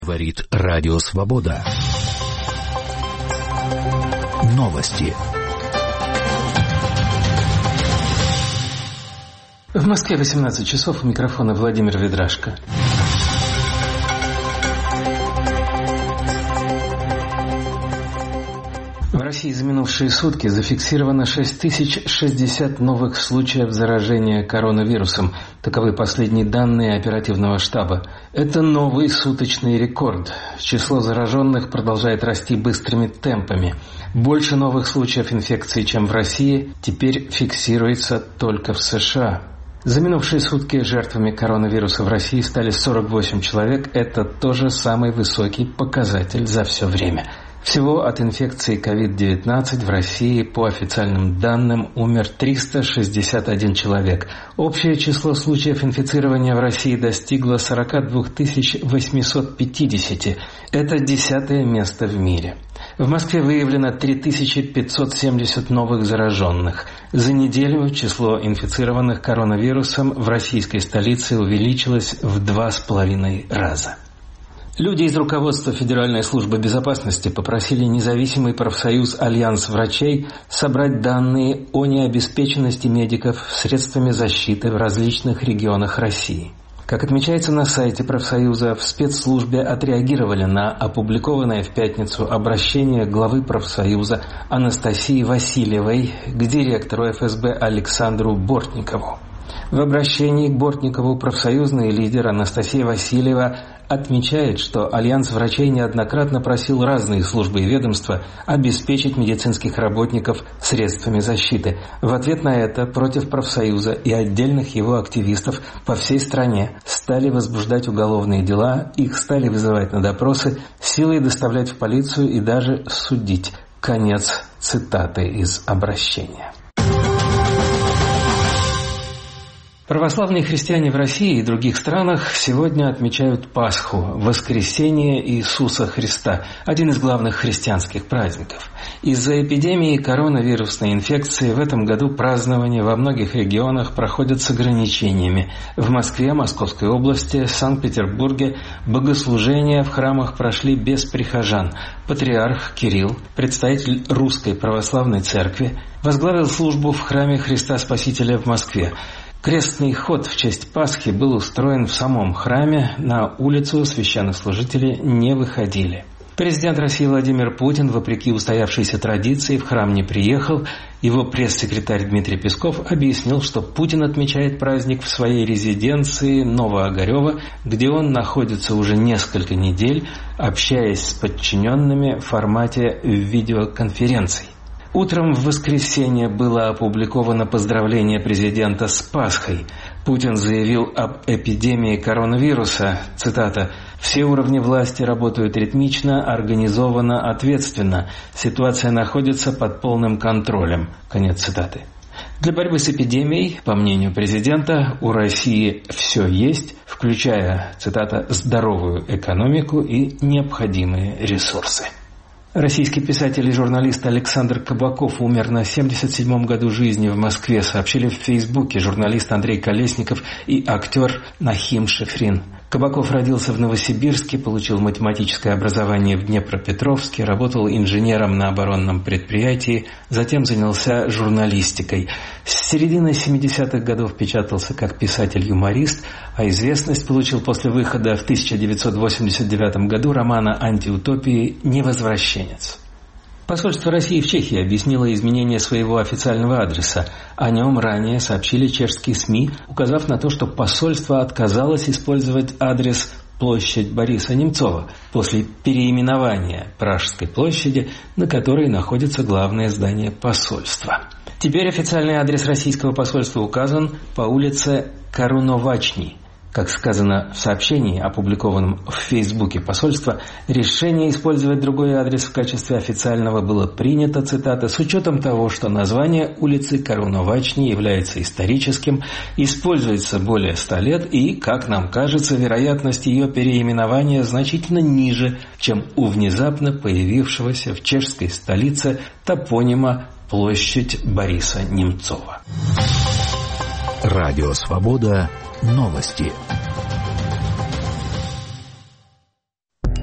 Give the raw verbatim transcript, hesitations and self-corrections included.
Говорит Радио Свобода. Новости. В Москве восемнадцать часов, у микрофона Владимир Ведрашко. В России за минувшие сутки зафиксировано шесть тысяч шестьдесят новых случаев заражения коронавирусом. Таковы последние данные оперативного штаба. Это новый суточный рекорд. Число зараженных продолжает расти быстрыми темпами. Больше новых случаев инфекции, чем в России, теперь фиксируется только в США. За минувшие сутки жертвами коронавируса в России стали сорок восемь человек. Это тоже самый высокий показатель за все время. Всего от инфекции ковид девятнадцать в России, по официальным данным, умер триста шестьдесят один человек. Общее число случаев инфицирования в России достигло сорок два тысячи восемьсот пятьдесят. Это десятое место в мире. В Москве выявлено три тысячи пятьсот семьдесят новых зараженных. За неделю число инфицированных коронавирусом в российской столице увеличилось в два с половиной раза. Люди из руководства Федеральной службы безопасности попросили независимый профсоюз «Альянс врачей» собрать данные о необеспеченности медиков средствами защиты в различных регионах России. Как отмечается на сайте профсоюза, в спецслужбе отреагировали на опубликованное в пятницу обращение главы профсоюза Анастасии Васильевой к директору эф эс бэ Александру Бортникову. В обращении к Бортникову профсоюзный лидер Анастасия Васильева отмечает, что Альянс врачей неоднократно просил разные службы и ведомства обеспечить медицинских работников средствами защиты. В ответ на это против профсоюза и отдельных его активистов по всей стране стали возбуждать уголовные дела, их стали вызывать на допросы, силой доставлять в полицию и даже судить. Конец цитаты из обращения. Православные христиане в России и других странах сегодня отмечают Пасху, воскресение Иисуса Христа, один из главных христианских праздников. Из-за эпидемии коронавирусной инфекции в этом году празднования во многих регионах проходят с ограничениями. В Москве, Московской области, Санкт-Петербурге богослужения в храмах прошли без прихожан. Патриарх Кирилл, представитель Русской Православной Церкви, возглавил службу в храме Христа Спасителя в Москве. Крестный ход в честь Пасхи был устроен в самом храме, на улицу священнослужители не выходили. Президент России Владимир Путин, вопреки устоявшейся традиции, в храм не приехал. Его пресс-секретарь Дмитрий Песков объяснил, что Путин отмечает праздник в своей резиденции Новоогарево, где он находится уже несколько недель, общаясь с подчиненными в формате видеоконференций. Утром в воскресенье было опубликовано поздравление президента с Пасхой. Путин заявил об эпидемии коронавируса, цитата, «Все уровни власти работают ритмично, организованно, ответственно. Ситуация находится под полным контролем». Конец цитаты. Для борьбы с эпидемией, по мнению президента, у России все есть, включая, цитата, «здоровую экономику и необходимые ресурсы». Российский писатель и журналист Александр Кабаков умер на семьдесят седьмом году жизни в Москве, сообщили в Фейсбуке журналист Андрей Колесников и актер Нахим Шефрин. Кабаков родился в Новосибирске, получил математическое образование в Днепропетровске, работал инженером на оборонном предприятии, затем занялся журналистикой. С середины семидесятых годов печатался как писатель-юморист, а известность получил после выхода в тысяча девятьсот восемьдесят девятом году романа «Антиутопии. Невозвращенец». Посольство России в Чехии объяснило изменение своего официального адреса. О нем ранее сообщили чешские СМИ, указав на то, что посольство отказалось использовать адрес площадь Бориса Немцова после переименования Пражской площади, на которой находится главное здание посольства. Теперь официальный адрес российского посольства указан по улице Каруновачни. Как сказано в сообщении, опубликованном в Фейсбуке посольства, решение использовать другой адрес в качестве официального было принято, цитата, «с учетом того, что название улицы Каруновачни является историческим, используется более ста лет и, как нам кажется, вероятность ее переименования значительно ниже, чем у внезапно появившегося в чешской столице топонима площадь Бориса Немцова». Радио Свобода. Новости.